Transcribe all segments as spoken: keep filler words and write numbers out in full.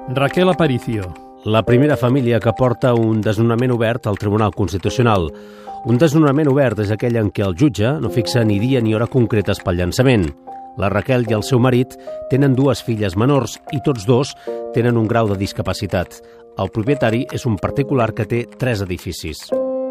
Raquel Aparicio. La primera família que porta un desnonament obert al Tribunal Constitucional. Un desnonament obert és aquell en què el jutge no fixa ni dia ni hora concretes pel llançament. La Raquel i el seu marit tenen dues filles menors i tots dos tenen un grau de discapacitat. El propietari és un particular que té tres edificis.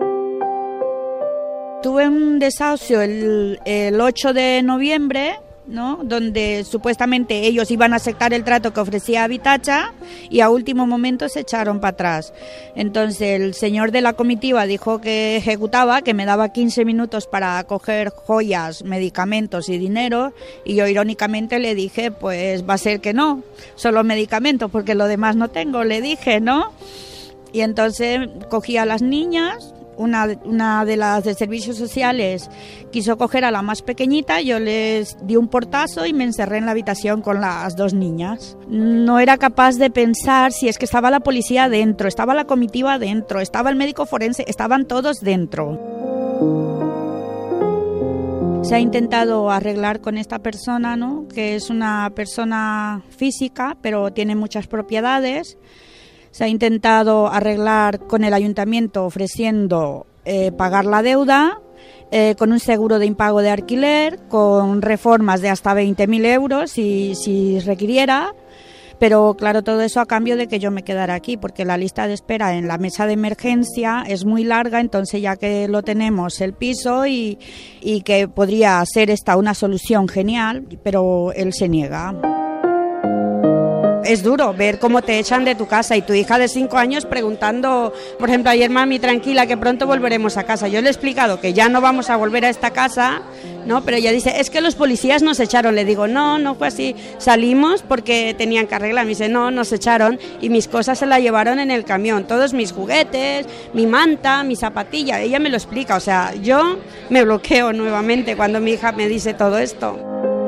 Tuve un desahucio el, el ocho de noviembre, ¿no? Donde supuestamente ellos iban a aceptar el trato que ofrecía Habitacha y a último momento se echaron para atrás. Entonces el señor de la comitiva dijo que ejecutaba, que me daba quince minutos para coger joyas, medicamentos y dinero, y yo irónicamente le dije, pues va a ser que no, solo medicamentos porque lo demás no tengo, le dije, ¿no? Y entonces cogí a las niñas. Una, una de las de servicios sociales quiso coger a la más pequeñita, yo les di un portazo y me encerré en la habitación con las dos niñas. No era capaz de pensar si es que estaba la policía dentro, estaba la comitiva dentro, estaba el médico forense, estaban todos dentro. Se ha intentado arreglar con esta persona, ¿no? Que es una persona física, pero tiene muchas propiedades. Se ha intentado arreglar con el ayuntamiento ofreciendo eh, pagar la deuda, eh, con un seguro de impago de alquiler, con reformas de hasta veinte mil euros si, si requiriera, pero claro, todo eso a cambio de que yo me quedara aquí, porque la lista de espera en la mesa de emergencia es muy larga, entonces ya que lo tenemos el piso y, y que podría ser esta una solución genial, pero él se niega. Es duro ver cómo te echan de tu casa y tu hija de cinco años preguntando, por ejemplo, ayer mami, tranquila, que pronto volveremos a casa. Yo le he explicado que ya no vamos a volver a esta casa, ¿no? Pero ella dice, es que los policías nos echaron. Le digo, no, no fue así. Salimos porque tenían que arreglar. Me dice, no, nos echaron y mis cosas se las llevaron en el camión. Todos mis juguetes, mi manta, mi zapatilla. Ella me lo explica. O sea, yo me bloqueo nuevamente cuando mi hija me dice todo esto.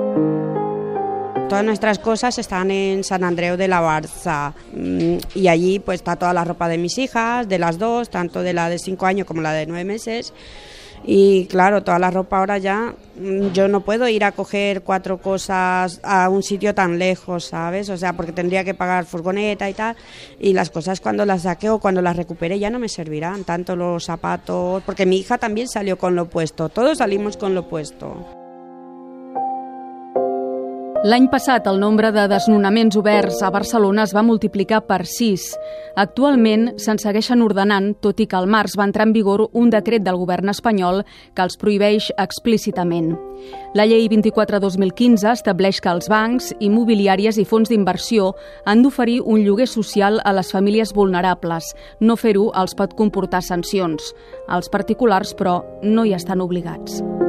Todas nuestras cosas están en San Andreu de la Barca y allí pues está toda la ropa de mis hijas, de las dos, tanto de la de cinco años como la de nueve meses. Y claro, toda la ropa ahora ya, yo no puedo ir a coger cuatro cosas a un sitio tan lejos, ¿sabes? O sea, porque tendría que pagar furgoneta y tal, y las cosas cuando las saque o cuando las recupere ya no me servirán, tanto los zapatos, porque mi hija también salió con lo puesto, todos salimos con lo puesto. L'any passat, el nombre de desnonaments oberts a Barcelona es va multiplicar per sis. Actualment, se'n segueixen ordenant, tot i que al març va entrar en vigor un decret del govern espanyol que els prohibeix explícitament. La llei vint-i-quatre dos mil quinze estableix que els bancs, immobiliàries i fons d'inversió han d'oferir un lloguer social a les famílies vulnerables. No fer-ho els pot comportar sancions. Els particulars, però, no hi estan obligats.